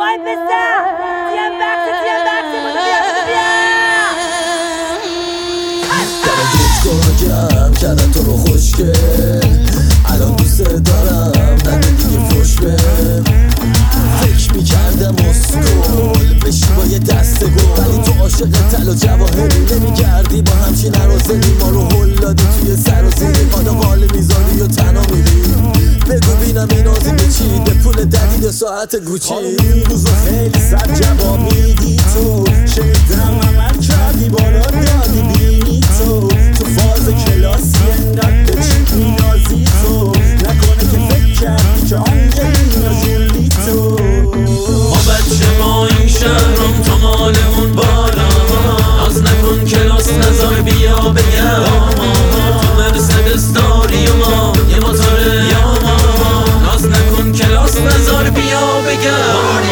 وای پسر تیم بخشی گم کردن تو رو خوشگل الان دوست دارم نده دیگه فوش بهم فکر میکردم اسکول بشی با یه دست گل ولی تو عاشق طلا و جواهری نمیگردی با همچین عرازلی ما رو هل دادی توی سر و زیری خادا قال میذاری و تنها میری بگو بینم این آزی به چی به پول ددید ساعت گوچی این روزو خیلی سر جواب میدی تو شنیدم عمل کردی بالا دادی بینی تو فاز کلاسی انقدر به چی مینازی تو نکنه که فکر کردی که آنگلینا جولی تو ما بچه ما این شهرم تو مال اون بالا ناز نکن کلاس نزار بیا بگم تو مرسدس داری و ما یه موتور یاما ناز نکن کلاس نزار بیا بگم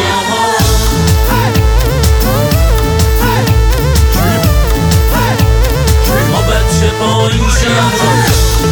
با این شهر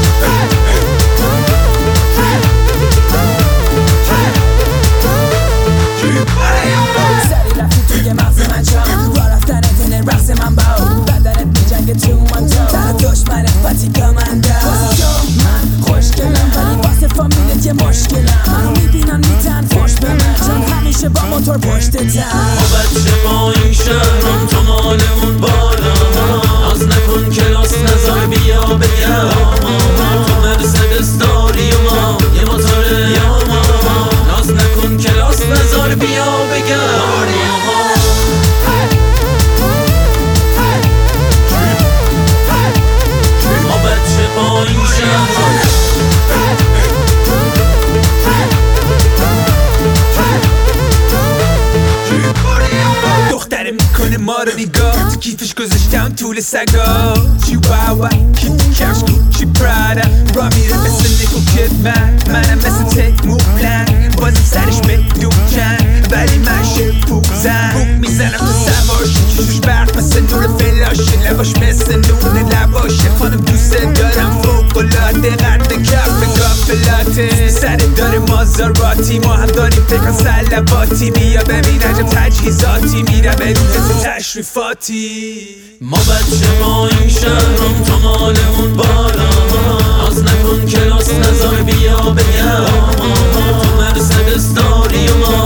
سری رفتی توی مغز من جام را رفتن تنه رقص من باو بدنت میجنگه تو من تو در دشمنت فاتیکا من من خوشگلم ولی واسه فامیلت یه مشکلم منو میبینن میتن خوش به من چون همیشه با موتور پشتتم ما بچه با این شهرم تو مال اون بالا ناز نکن کلاس نزار بیا بگم تو مرسدس داری و ما یه موتور یاما ناز نکن کلاس نزار بیا بگم ما بچه با این شهرم دختره میکنه ما رو نگاه تو کیفش گذاشتم طول سگا چیواوا کیف کفش کوچی پرادا را میره مثل نیکو منم مثل تک موبلنگ بازم سرش به دوچن ولی من شپوزم بوک میزنم تو سواشی چشوش برق مثل نور فلاشه لباش مثل نون لباشه خانم دوست دارم فوقلاده قرد کف گافلاته سر داره مازاراتی ما هم داریم فکر سلواتی بیا ببین عجب تجهیزاتی میره به روز تشریفاتی ما بچه ما این شهرم تو مال اون بالا ناز نکن کلاس نزار بیا بگم تو مرسدس داری و ما